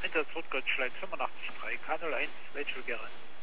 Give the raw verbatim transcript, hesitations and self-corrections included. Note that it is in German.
Einsatzort Goldschlein fünfundachtzig drei, K null eins, Rachel Gere.